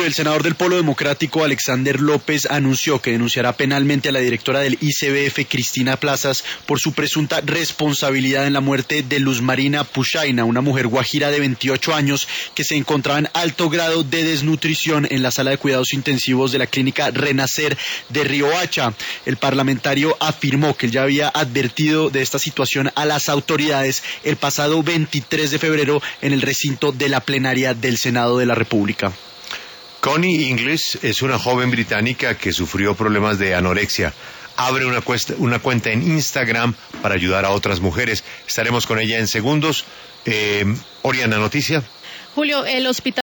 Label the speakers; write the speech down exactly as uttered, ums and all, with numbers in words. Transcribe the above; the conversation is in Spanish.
Speaker 1: Julio, el senador del Polo Democrático, Alexander López, anunció que denunciará penalmente a la directora del I C B F, Cristina Plazas, por su presunta responsabilidad en la muerte de Luz Marina Pushaina, una mujer guajira de veintiocho años que se encontraba en alto grado de desnutrición en la sala de cuidados intensivos de la clínica Renacer de Riohacha. El parlamentario afirmó que él ya había advertido de esta situación a las autoridades el pasado veintitrés de febrero en el recinto de la plenaria del Senado de la República.
Speaker 2: Connie English es una joven británica que sufrió problemas de anorexia. Abre una, cuesta, una cuenta en Instagram para ayudar a otras mujeres. Estaremos con ella en segundos. Eh, Oriana, noticia.
Speaker 3: Julio, el hospital